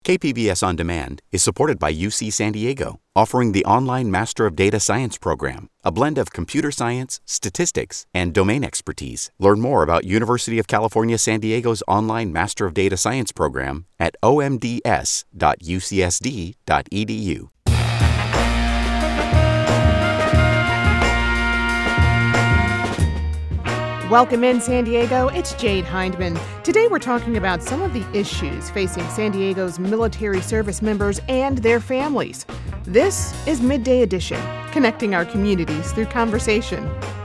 KPBS On Demand is supported by UC San Diego, offering the online Master of Data Science program, a blend of computer science, statistics, and domain expertise. Learn more about University of California San Diego's online Master of Data Science program at omds.ucsd.edu. Welcome in, San Diego. It's Jade Hindman. Today we're talking about some of the issues facing San Diego's military service members and their families. This is Midday Edition, connecting our communities through conversation.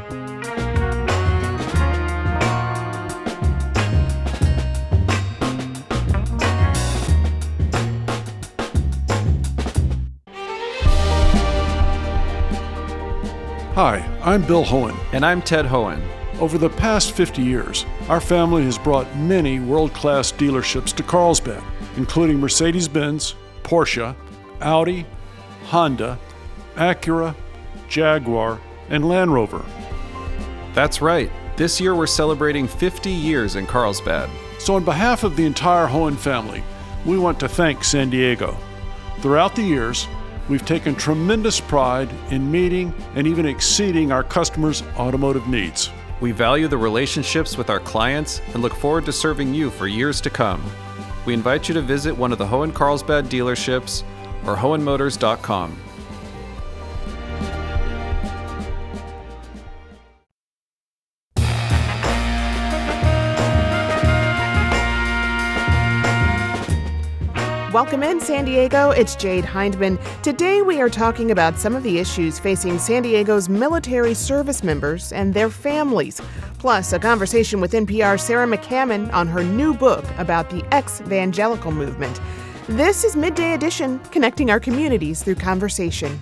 Hi, I'm Bill Hohen. And I'm Ted Hohen. Over the past 50 years, our family has brought many world-class dealerships to Carlsbad, including Mercedes-Benz, Porsche, Audi, Honda, Acura, Jaguar, and Land Rover. That's right. This year we're celebrating 50 years in Carlsbad. So on behalf of the entire Hohen family, we want to thank San Diego. Throughout the years, we've taken tremendous pride in meeting and even exceeding our customers' automotive needs. We value the relationships with our clients and look forward to serving you for years to come. We invite you to visit one of the Hohen Carlsbad dealerships or hohenmotors.com. Welcome in, San Diego. It's Jade Hindman. Today we are talking about some of the issues facing San Diego's military service members and their families, plus a conversation with NPR's Sarah McCammon on her new book about the ex-evangelical movement. This is Midday Edition, connecting our communities through conversation.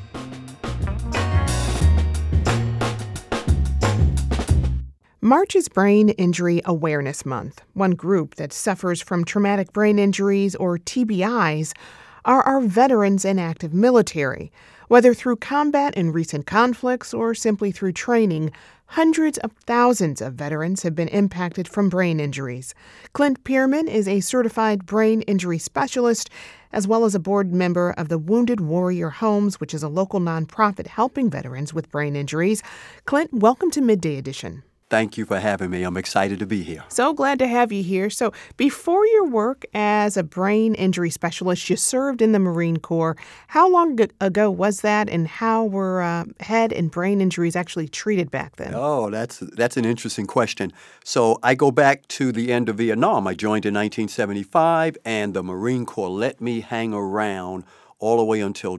March is Brain Injury Awareness Month. One group that suffers from traumatic brain injuries, or TBIs, are our veterans and active military. Whether through combat in recent conflicts or simply through training, hundreds of thousands of veterans have been impacted from brain injuries. Clint Pierman is a certified brain injury specialist, as well as a board member of the Wounded Warrior Homes, which is a local nonprofit helping veterans with brain injuries. Clint, welcome to Midday Edition. Thank you for having me. I'm excited to be here. So glad to have you here. So before your work as a brain injury specialist, you served in the Marine Corps. How long ago was that, and how were head and brain injuries actually treated back then? Oh, that's an interesting question. So I go back to the end of Vietnam. I joined in 1975, and the Marine Corps let me hang around all the way until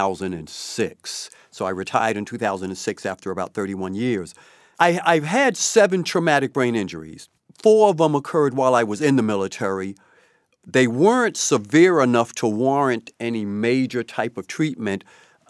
2006. So I retired in 2006 after about 31 years. I've had 7 traumatic brain injuries. 4 of them occurred while I was in the military. They weren't severe enough to warrant any major type of treatment,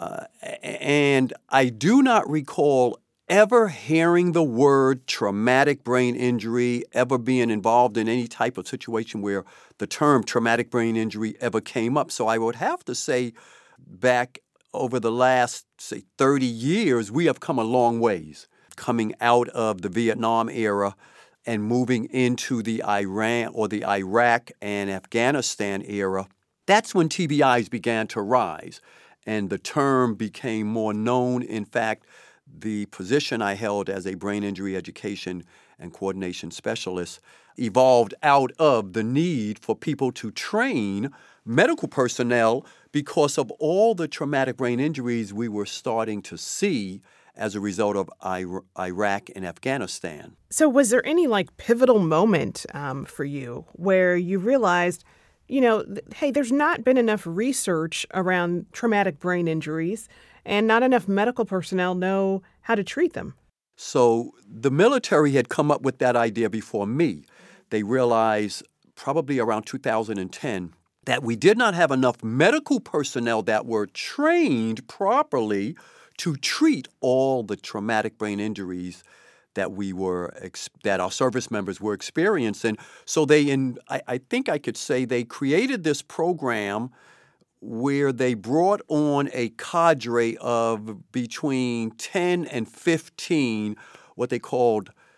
and I do not recall ever hearing the word traumatic brain injury, ever being involved in any type of situation where the term traumatic brain injury ever came up. So I would have to say back over the last, 30 years, we have come a long ways. Coming out of the Vietnam era and moving into the Iran or the Iraq and Afghanistan era, that's when TBIs began to rise and the term became more known. In fact, the position I held as a brain injury education and coordination specialist evolved out of the need for people to train medical personnel because of all the traumatic brain injuries we were starting to see as a result of Iraq and Afghanistan. So was there any pivotal moment for you where you realized, hey, there's not been enough research around traumatic brain injuries and not enough medical personnel know how to treat them? So the military had come up with that idea before me. They realized probably around 2010 that we did not have enough medical personnel that were trained properly to treat all the traumatic brain injuries that that our service members were experiencing. So I think I could say they created this program where they brought on a cadre of between 10 and 15 what they called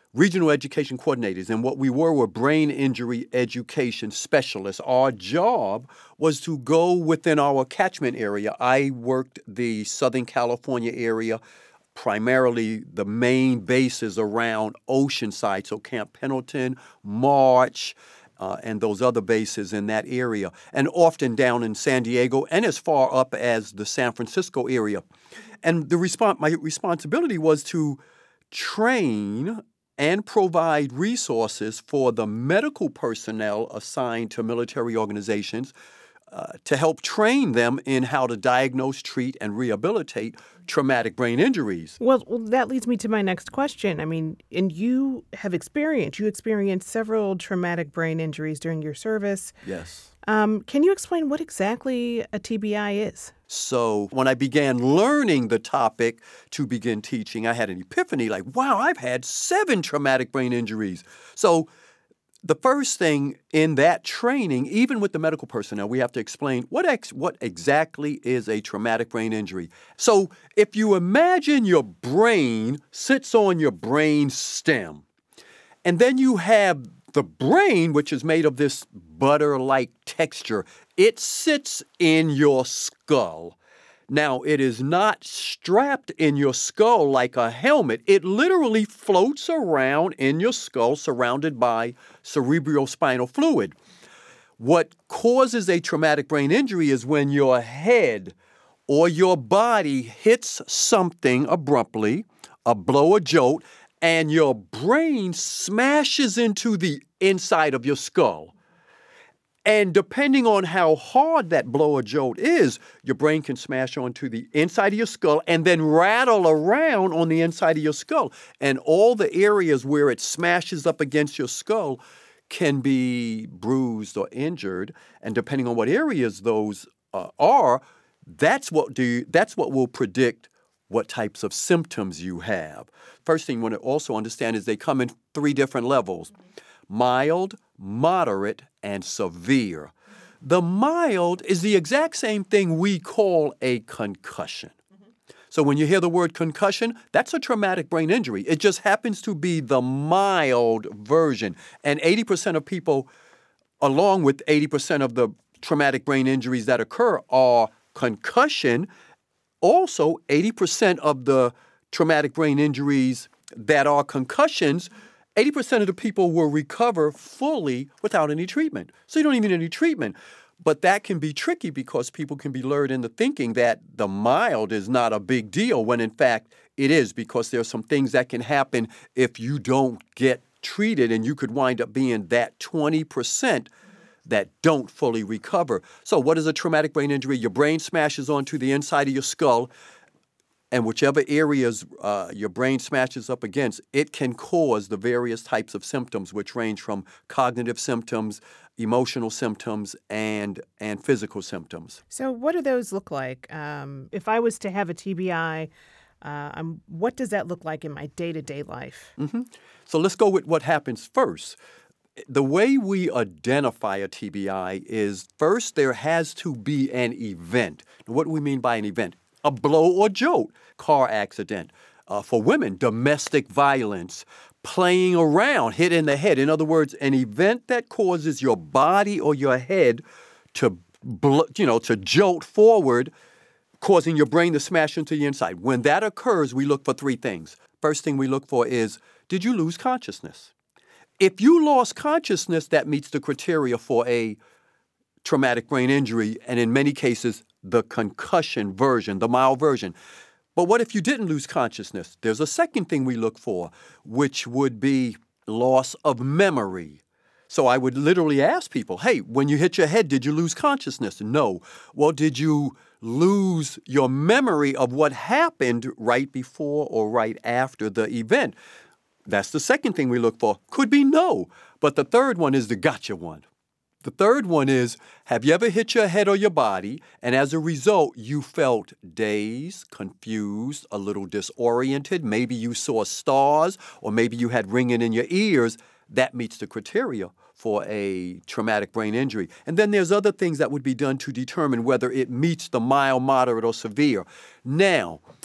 regional education coordinators, and what we were brain injury education specialists. Our job was to go within our catchment area. I worked the Southern California area, primarily the main bases around Oceanside, so Camp Pendleton, March, and those other bases in that area, and often down in San Diego and as far up as the San Francisco area. And my responsibility was to train and provide resources for the medical personnel assigned to military organizations to help train them in how to diagnose, treat, and rehabilitate traumatic brain injuries. Well, that leads me to my next question. I mean, and you experienced several traumatic brain injuries during your service. Yes. Can you explain what exactly a TBI is? So when I began learning the topic to begin teaching, I had an epiphany like, wow, I've had 7 traumatic brain injuries. So the first thing in that training, even with the medical personnel, we have to explain what exactly is a traumatic brain injury. So if you imagine your brain sits on your brain stem, and then you have the brain, which is made of this butter-like texture, it sits in your skull. Now, it is not strapped in your skull like a helmet. It literally floats around in your skull surrounded by cerebrospinal fluid. What causes a traumatic brain injury is when your head or your body hits something abruptly, a blow or jolt, and your brain smashes into the inside of your skull. And depending on how hard that blow or jolt is, your brain can smash onto the inside of your skull and then rattle around on the inside of your skull. And all the areas where it smashes up against your skull can be bruised or injured. And depending on what areas those are, that's what will predict what types of symptoms you have. First thing you want to also understand is they come in 3 different levels: mild, moderate, and severe. The mild is the exact same thing we call a concussion. So when you hear the word concussion, that's a traumatic brain injury. It just happens to be the mild version. And 80% of people, along with 80% of the traumatic brain injuries that occur, are concussion. Also, 80% of the traumatic brain injuries that are concussions, 80% of the people will recover fully without any treatment. So you don't even need any treatment. But that can be tricky because people can be lured into thinking that the mild is not a big deal when in fact it is, because there are some things that can happen if you don't get treated, and you could wind up being that 20% that don't fully recover. So what is a traumatic brain injury? Your brain smashes onto the inside of your skull, and whichever areas your brain smashes up against, it can cause the various types of symptoms, which range from cognitive symptoms, emotional symptoms, and physical symptoms. So what do those look like? If I was to have a TBI, what does that look like in my day-to-day life? Mm-hmm. So let's go with what happens first. The way we identify a TBI is, first, there has to be an event. What do we mean by an event? A blow or jolt, car accident. For women, domestic violence, playing around, hit in the head. In other words, an event that causes your body or your head to jolt forward, causing your brain to smash into the inside. When that occurs, we look for 3 things. First thing we look for is, did you lose consciousness? If you lost consciousness, that meets the criteria for a traumatic brain injury, and in many cases, the concussion version, the mild version. But what if you didn't lose consciousness? There's a second thing we look for, which would be loss of memory. So I would literally ask people, hey, when you hit your head, did you lose consciousness? No. Well, did you lose your memory of what happened right before or right after the event? That's the second thing we look for. Could be no. But the third one is the gotcha one. The third one is, have you ever hit your head or your body, and as a result, you felt dazed, confused, a little disoriented? Maybe you saw stars, or maybe you had ringing in your ears. That meets the criteria for a traumatic brain injury. And then there's other things that would be done to determine whether it meets the mild, moderate, or severe. Now,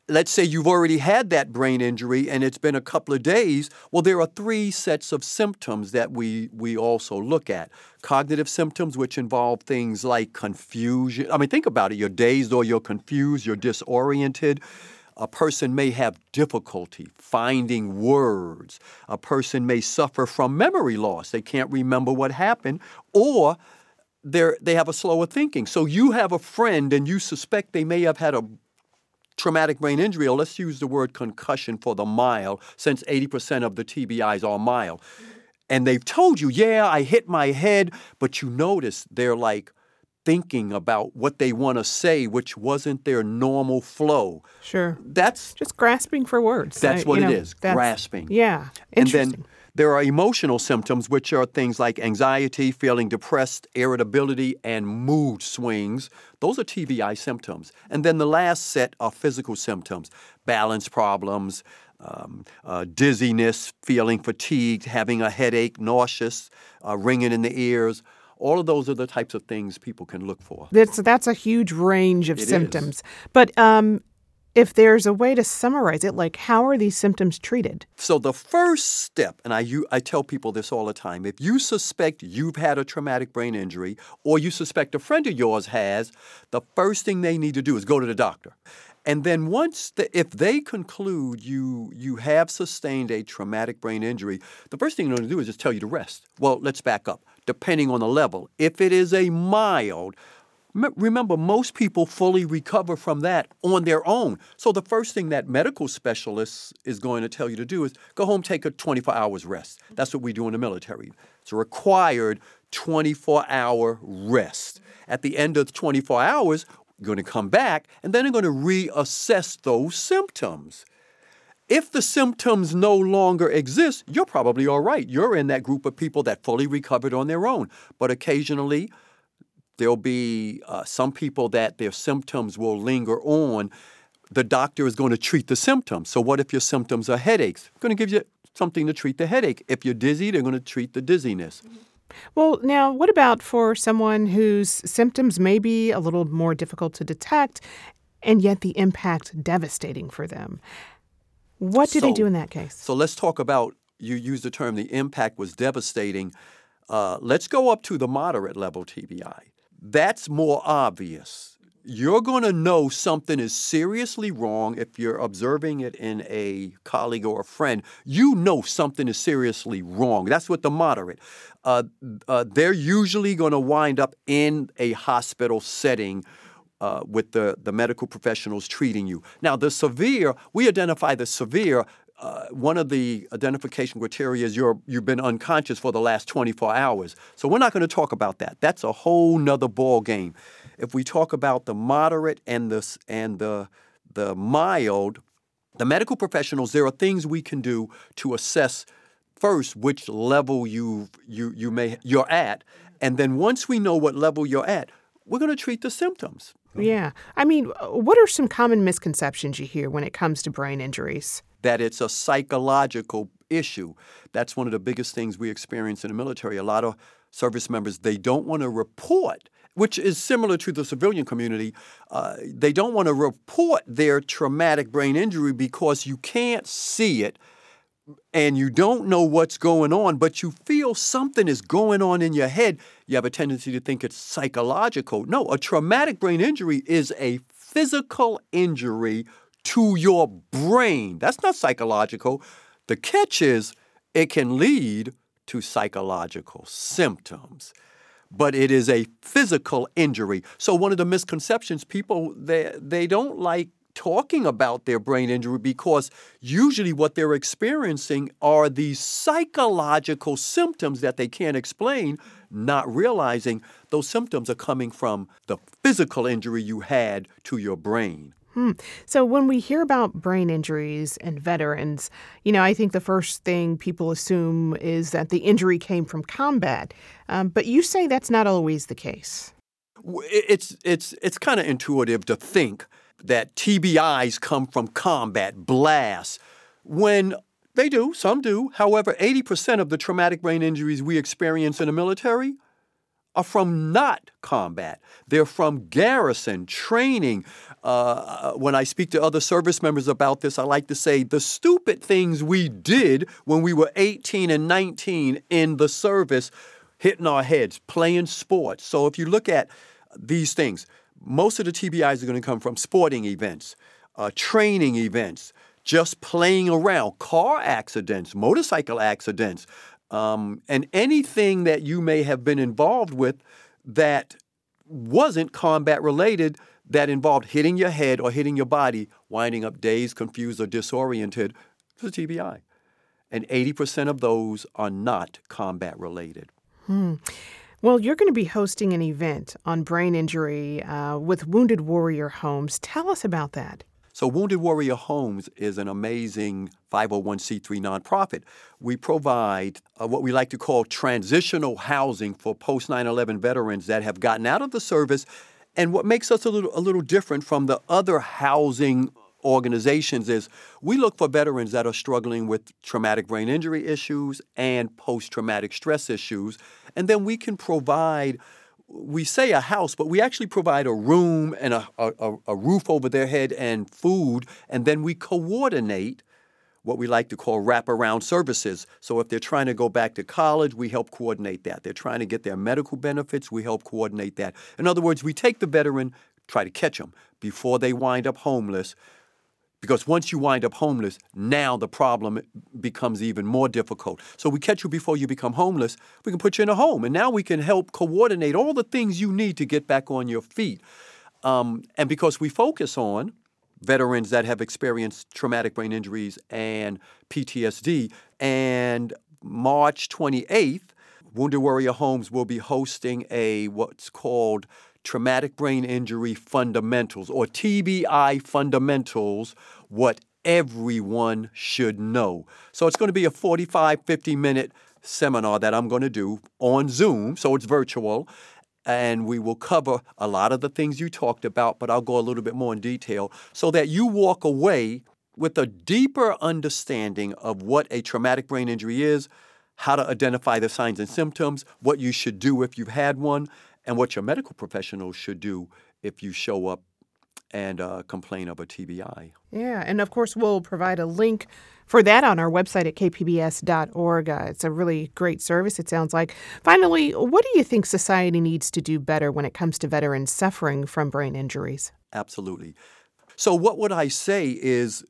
let's say you've already had that brain injury and it's been a couple of days. Well, there are 3 sets of symptoms that we also look at. Cognitive symptoms, which involve things like confusion. I mean, think about it. You're dazed or you're confused, you're disoriented. A person may have difficulty finding words. A person may suffer from memory loss. They can't remember what happened, or they have a slower thinking. So you have a friend and you suspect they may have had a traumatic brain injury, or let's use the word concussion for the mild, since 80% of the TBIs are mild. And they've told you, yeah, I hit my head, but you notice they're like thinking about what they want to say, which wasn't their normal flow. Sure. That's just grasping for words. That's what it is, grasping. Yeah, interesting. interesting. And then there are emotional symptoms, which are things like anxiety, feeling depressed, irritability, and mood swings. Those are TBI symptoms. And then the last set are physical symptoms, balance problems, dizziness, feeling fatigued, having a headache, nauseous, ringing in the ears. All of those are the types of things people can look for. That's a huge range of symptoms. But if there's a way to summarize it, like how are these symptoms treated? So the first step, and I tell people this all the time, if you suspect you've had a traumatic brain injury or you suspect a friend of yours has, the first thing they need to do is go to the doctor. And then if they conclude you have sustained a traumatic brain injury, the first thing they're going to do is just tell you to rest. Well, let's back up. Depending on the level, if it is a mild, remember, most people fully recover from that on their own. So the first thing that medical specialist is going to tell you to do is go home, take a 24 hours rest. That's what we do in the military. It's a required 24-hour rest. At the end of 24 hours, you're going to come back, and then they're going to reassess those symptoms. If the symptoms no longer exist, you're probably all right. You're in that group of people that fully recovered on their own. But occasionally, there'll be some people that their symptoms will linger on. The doctor is going to treat the symptoms. So what if your symptoms are headaches? They're going to give you something to treat the headache. If you're dizzy, they're going to treat the dizziness. Well, now, what about for someone whose symptoms may be a little more difficult to detect, and yet the impact devastating for them? What do they do in that case? So let's talk about, you used the term, the impact was devastating. Let's go up to the moderate level TBI. That's more obvious. You're going to know something is seriously wrong if you're observing it in a colleague or a friend. You know something is seriously wrong. That's what the moderate. They're usually going to wind up in a hospital setting with the medical professionals treating you. Now, the severe, we identify the severe. One of the identification criteria is you've been unconscious for the last 24 hours. So we're not going to talk about that. That's a whole nother ball game. If we talk about the moderate and the mild, the medical professionals, there are things we can do to assess first which level you're at, and then once we know what level you're at, we're going to treat the symptoms. Yeah. I mean, what are some common misconceptions you hear when it comes to brain injuries? That it's a psychological issue. That's one of the biggest things we experience in the military. A lot of service members, they don't want to report, which is similar to the civilian community. They don't want to report their traumatic brain injury because you can't see it and you don't know what's going on, but you feel something is going on in your head. You have a tendency to think it's psychological. No, a traumatic brain injury is a physical injury to your brain. That's not psychological. The catch is it can lead to psychological symptoms, but it is a physical injury. So one of the misconceptions, people, they don't like talking about their brain injury because usually what they're experiencing are these psychological symptoms that they can't explain, not realizing those symptoms are coming from the physical injury you had to your brain. So when we hear about brain injuries and veterans, I think the first thing people assume is that the injury came from combat. But you say that's not always the case. It's kind of intuitive to think that TBIs come from combat, blasts, when they do, some do. However, 80% of the traumatic brain injuries we experience in the military are from not combat. They're from garrison, training. When I speak to other service members about this, I like to say the stupid things we did when we were 18 and 19 in the service, hitting our heads, playing sports. So if you look at these things, most of the TBIs are going to come from sporting events, training events, just playing around, car accidents, motorcycle accidents, and anything that you may have been involved with that wasn't combat related, that involved hitting your head or hitting your body, winding up dazed, confused, or disoriented, it's a TBI. And 80% of those are not combat related. Well, you're going to be hosting an event on brain injury with Wounded Warrior Homes. Tell us about that. So Wounded Warrior Homes is an amazing 501c3 nonprofit. We provide what we like to call transitional housing for post 9/11 veterans that have gotten out of the service. And what makes us a little different from the other housing organizations is we look for veterans that are struggling with traumatic brain injury issues and post-traumatic stress issues. And then we can provide, we say a house, but we actually provide a room and a roof over their head and food. And then we coordinate what we like to call wraparound services. So if they're trying to go back to college, we help coordinate that. They're trying to get their medical benefits, we help coordinate that. In other words, we take the veteran, try to catch them before they wind up homeless. Because once you wind up homeless, now the problem becomes even more difficult. So we catch you before you become homeless. We can put you in a home. And now we can help coordinate all the things you need to get back on your feet. And because we focus on veterans that have experienced traumatic brain injuries and PTSD, and March 28th, Wounded Warrior Homes will be hosting what's called Traumatic Brain Injury Fundamentals, or TBI Fundamentals, what everyone should know. So it's going to be a 45, 50-minute seminar that I'm going to do on Zoom, so it's virtual, and we will cover a lot of the things you talked about, but I'll go a little bit more in detail so that you walk away with a deeper understanding of what a traumatic brain injury is, how to identify the signs and symptoms, what you should do if you've had one, and what your medical professionals should do if you show up and complain of a TBI. Yeah, and of course we'll provide a link for that on our website at kpbs.org. It's a really great service, it sounds like. Finally, what do you think society needs to do better when it comes to veterans suffering from brain injuries? Absolutely. So what would I say is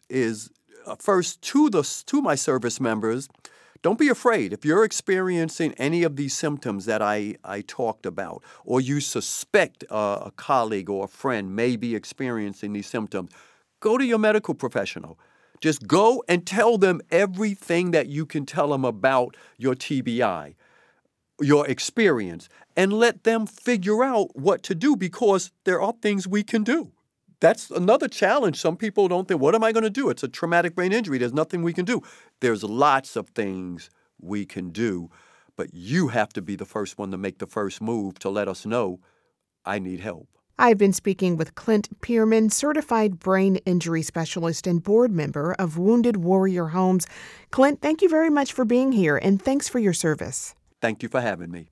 first to my service members, don't be afraid. If you're experiencing any of these symptoms that I talked about, or you suspect a colleague or a friend may be experiencing these symptoms, go to your medical professional. Just go and tell them everything that you can tell them about your TBI, your experience, and let them figure out what to do, because there are things we can do. That's another challenge. Some people don't think, what am I going to do? It's a traumatic brain injury. There's nothing we can do. There's lots of things we can do, but you have to be the first one to make the first move to let us know, I need help. I've been speaking with Clint Pearman, certified brain injury specialist and board member of Wounded Warrior Homes. Clint, thank you very much for being here, and thanks for your service. Thank you for having me.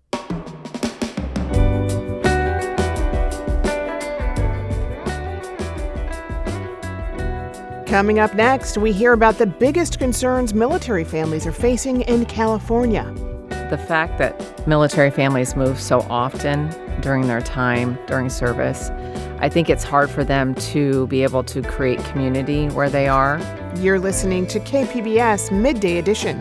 Coming up next, we hear about the biggest concerns military families are facing in California. The fact that military families move so often during their time, during service, I think it's hard for them to be able to create community where they are. You're listening to KPBS Midday Edition.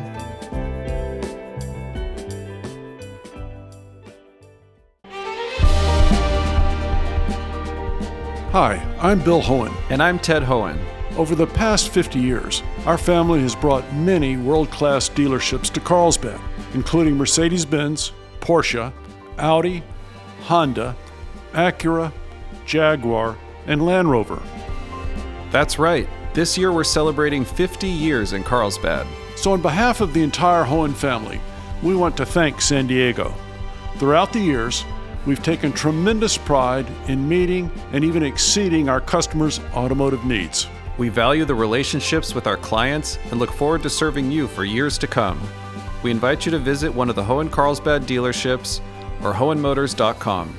Hi, I'm Bill Hohen. And I'm Ted Hohen. Over the past 50 years, our family has brought many world-class dealerships to Carlsbad, including Mercedes-Benz, Porsche, Audi, Honda, Acura, Jaguar, and Land Rover. That's right. This year we're celebrating 50 years in Carlsbad. So on behalf of the entire Hohen family, we want to thank San Diego. Throughout the years, we've taken tremendous pride in meeting and even exceeding our customers' automotive needs. We value the relationships with our clients and look forward to serving you for years to come. We invite you to visit one of the Hohen Carlsbad dealerships or hohenmotors.com.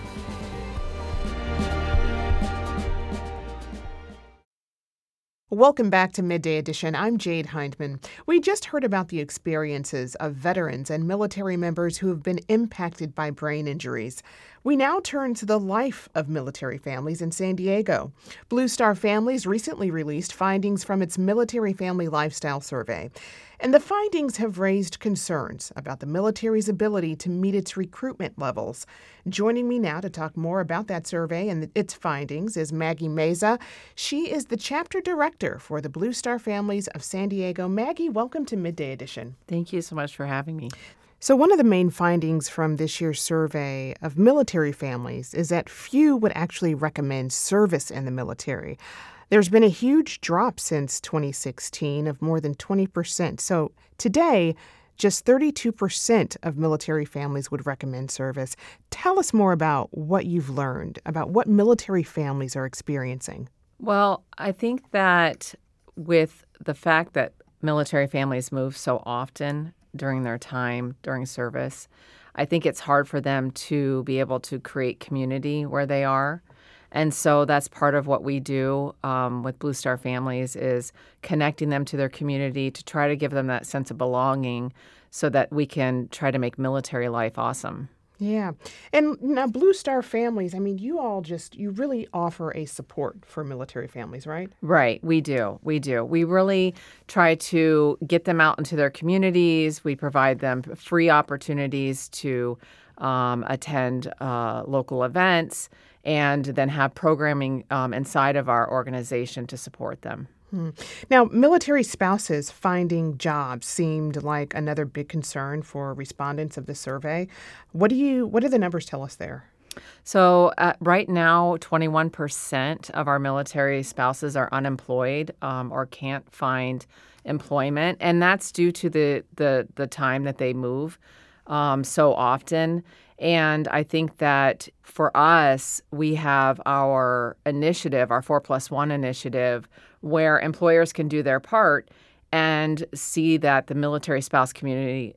Welcome back to Midday Edition. I'm Jade Hindman. We just heard about the experiences of veterans and military members who have been impacted by brain injuries. We now turn to the life of military families in San Diego. Blue Star Families recently released findings from its Military Family Lifestyle Survey. And the findings have raised concerns about the military's ability to meet its recruitment levels. Joining me now to talk more about that survey and its findings is Maggie Meza. She is the chapter director for the Blue Star Families of San Diego. Maggie, welcome to Midday Edition. Thank you so much for having me. So one of the main findings from this year's survey of military families is that few would actually recommend service in the military. There's been a huge drop since 2016 of more than 20%. So today, just 32% of military families would recommend service. Tell us more about what you've learned, about what military families are experiencing. Well, I think that with the fact that military families move so often during their time during service, I think it's hard for them to be able to create community where they are. And so that's part of what we do with Blue Star Families is connecting them to their community to try to give them that sense of belonging so that we can try to make military life awesome. Yeah. And now Blue Star Families, I mean, you really offer a support for military families, right? Right. We do. We really try to get them out into their communities. We provide them free opportunities to attend local events and then have programming inside of our organization to support them. Now, military spouses finding jobs seemed like another big concern for respondents of the survey. What do the numbers tell us there? So right now, 21% of our military spouses are unemployed or can't find employment, and that's due to the time that they move so often. And I think that for us, we have our initiative, our 4+1 initiative, where employers can do their part and see that the military spouse community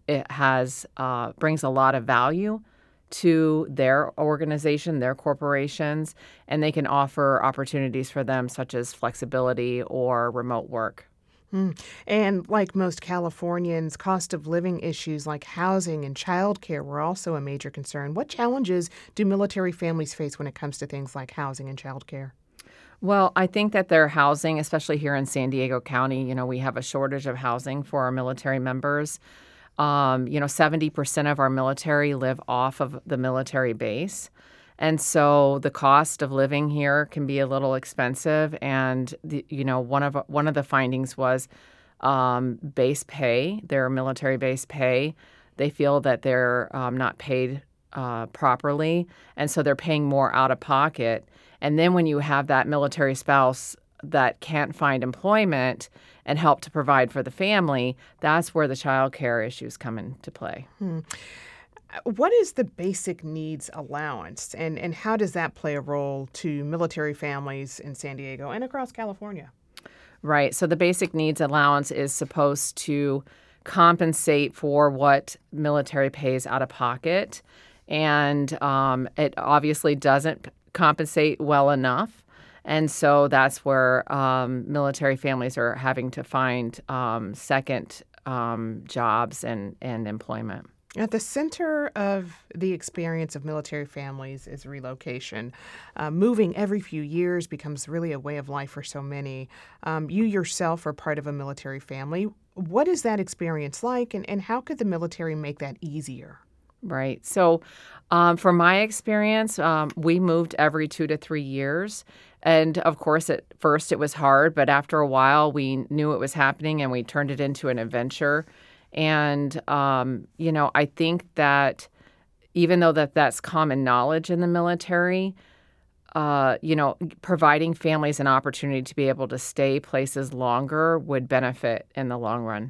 brings a lot of value to their organization, their corporations, and they can offer opportunities for them such as flexibility or remote work. And like most Californians, cost of living issues like housing and childcare were also a major concern. What challenges do military families face when it comes to things like housing and childcare? Well, I think that their housing, especially here in San Diego County, we have a shortage of housing for our military members. 70% of our military live off of the military base. And so the cost of living here can be a little expensive. And, one of the findings was base pay, their military base pay. They feel that they're not paid properly. And so they're paying more out of pocket. And then when you have that military spouse that can't find employment and help to provide for the family, that's where the child care issues come into play. What is the basic needs allowance, and how does that play a role to military families in San Diego and across California? Right. So the basic needs allowance is supposed to compensate for what military pays out of pocket, and it obviously doesn't compensate well enough. And so that's where military families are having to find second jobs and employment. At the center of the experience of military families is relocation. Moving every few years becomes really a way of life for so many. You yourself are part of a military family. What is that experience like, and how could the military make that easier? Right. So from my experience, we moved every 2 to 3 years. And of course, at first it was hard, but after a while we knew it was happening and we turned it into an adventure. And, I think that even though that's common knowledge in the military, providing families an opportunity to be able to stay places longer would benefit in the long run.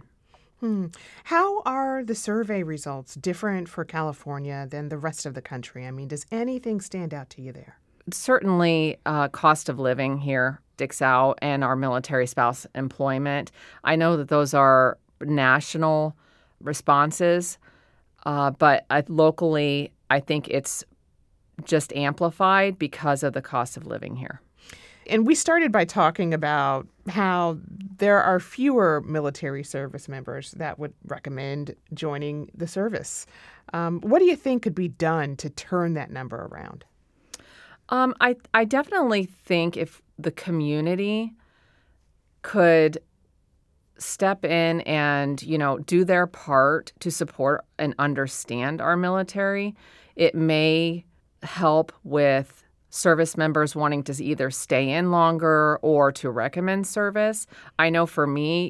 How are the survey results different for California than the rest of the country? I mean, does anything stand out to you there? Certainly, cost of living here sticks out, and our military spouse employment. I know that those are national responses, but locally, I think it's just amplified because of the cost of living here. And we started by talking about how there are fewer military service members that would recommend joining the service. What do you think could be done to turn that number around? I definitely think if the community could step in and, do their part to support and understand our military, it may help with service members wanting to either stay in longer or to recommend service. I know for me,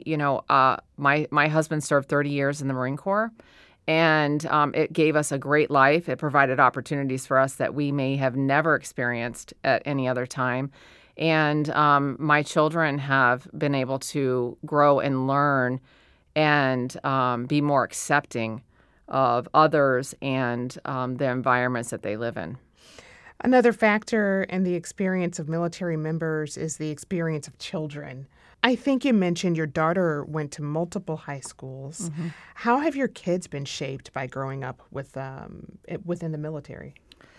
my husband served 30 years in the Marine Corps, and it gave us a great life. It provided opportunities for us that we may have never experienced at any other time. And my children have been able to grow and learn and be more accepting of others and the environments that they live in. Another factor in the experience of military members is the experience of children. I think you mentioned your daughter went to multiple high schools. Mm-hmm. How have your kids been shaped by growing up within the military?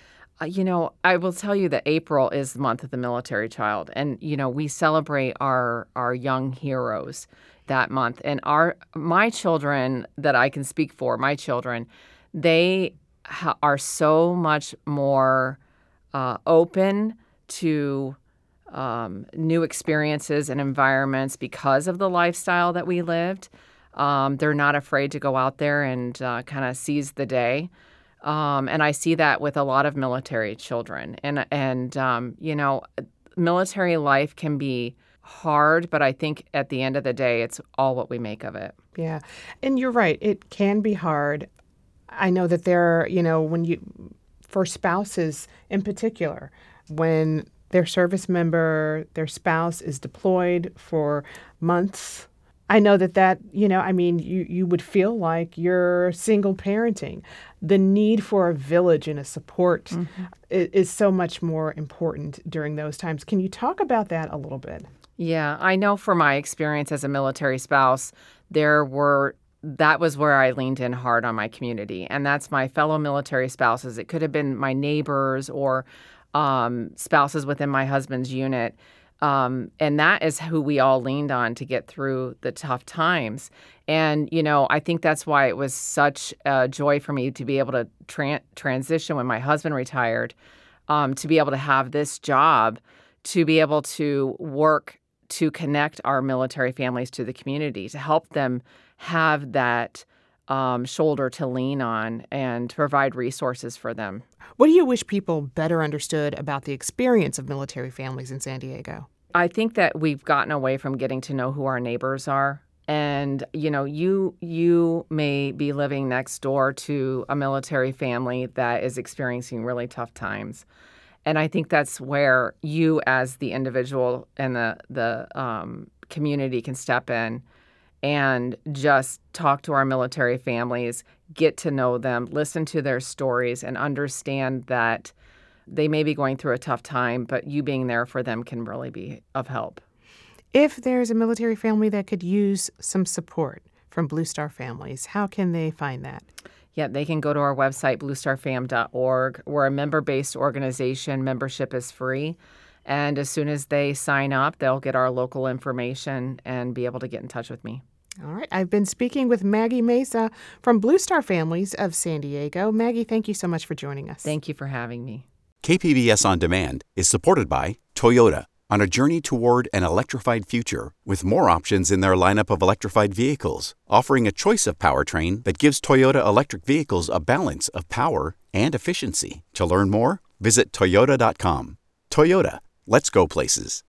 I will tell you that April is the month of the military child. And, we celebrate our young heroes that month. And my children, that I can speak for, my children, they are so much more open to new experiences and environments because of the lifestyle that we lived. They're not afraid to go out there and kind of seize the day. And I see that with a lot of military children. And military life can be hard, but I think at the end of the day, it's all what we make of it. Yeah. And you're right. It can be hard. I know that for spouses in particular, when their service member, their spouse is deployed for months, I know that you would feel like you're single parenting. The need for a village and a support is so much more important during those times. Can you talk about that a little bit? Yeah, I know from my experience as a military spouse, that was where I leaned in hard on my community. And that's my fellow military spouses. It could have been my neighbors or spouses within my husband's unit. And that is who we all leaned on to get through the tough times. And, I think that's why it was such a joy for me to be able to transition when my husband retired, to be able to have this job, to be able to work to connect our military families to the community, to help them have that shoulder to lean on and to provide resources for them. What do you wish people better understood about the experience of military families in San Diego? I think that we've gotten away from getting to know who our neighbors are. And, you may be living next door to a military family that is experiencing really tough times. And I think that's where you as the individual and the community can step in and just talk to our military families, get to know them, listen to their stories, and understand that they may be going through a tough time, but you being there for them can really be of help. If there's a military family that could use some support from Blue Star Families, how can they find that? Yeah, they can go to our website, bluestarfam.org. We're a member-based organization. Membership is free. And as soon as they sign up, they'll get our local information and be able to get in touch with me. All right. I've been speaking with Maggie Mesa from Blue Star Families of San Diego. Maggie, thank you so much for joining us. Thank you for having me. KPBS On Demand is supported by Toyota, on a journey toward an electrified future with more options in their lineup of electrified vehicles, offering a choice of powertrain that gives Toyota electric vehicles a balance of power and efficiency. To learn more, visit Toyota.com. Toyota, let's go places.